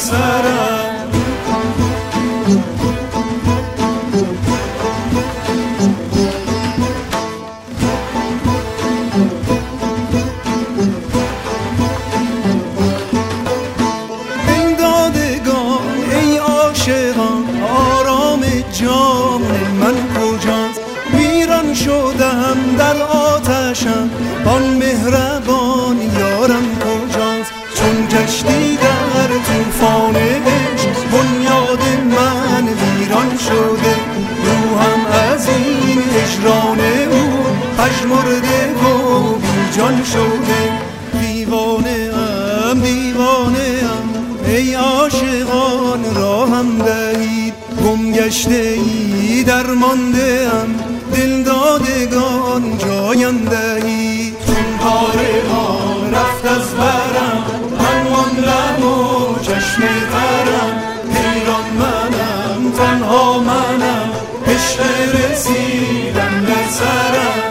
سرم. جان من کجاست؟ ویران شدم در آتشم، آن مهربان یارم کجاست؟ چون کشتی در طوفان عشق، بنیاد من ویران شده، روحم از این هجران او پژمرده و بیجان شده. دیوانه ام دیوانه ام، ای عاشقان راهم دهید، گم گشته ای درمانده ام، دل دادگان جایم دهید. چون پاره ها رفت از برم، من ماندم و چشم ترم، حیران منم تنها منم، عشق رسیدم به سرم.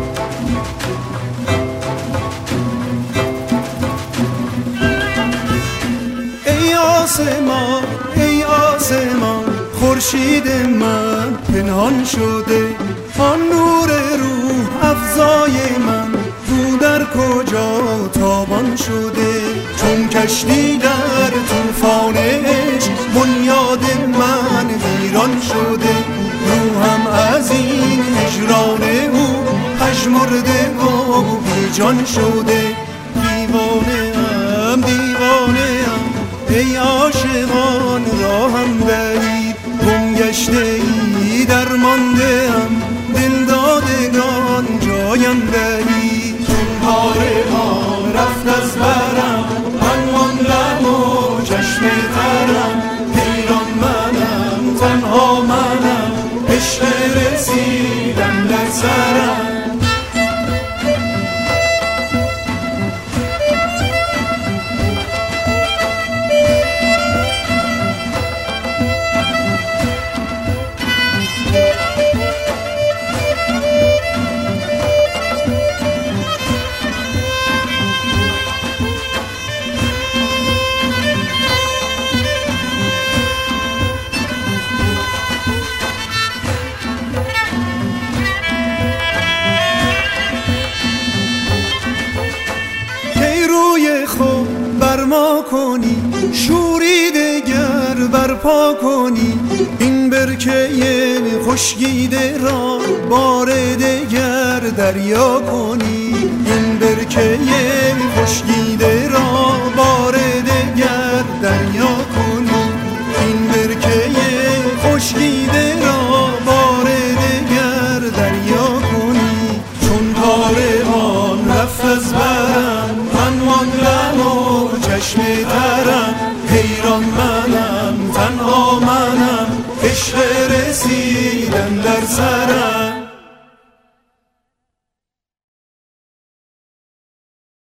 ای آسمان ای آسمان، خورشید من پنهان شده، آن نور روح افزای من تو در کجا تابان شده. چون کشتی در طوفان عشق، بنیاد من ویران شده، روحم از این هجران او پژمرده و بیجان شده. دیوانه ام دیوانه ام، ای عاشقان راهم دهید، گم گشته ای درمانده ام، دل دادگان جایم دهید. چون پاره ها رفت از برم، من ماندم و چشم ترم، حیران منم تنها منم، عشق رسیدم در سرم. بر ما کنی شوری دگر برپا کنی، این برکه خشکیده را بار دگر دریا کنی، این برکه خشکیده را بار دگر دریا کنی، این برکه خشکیده را بار دگر دریا کنی. چون کاروان رفت از برم، من ماندم و چشم ترم، حیران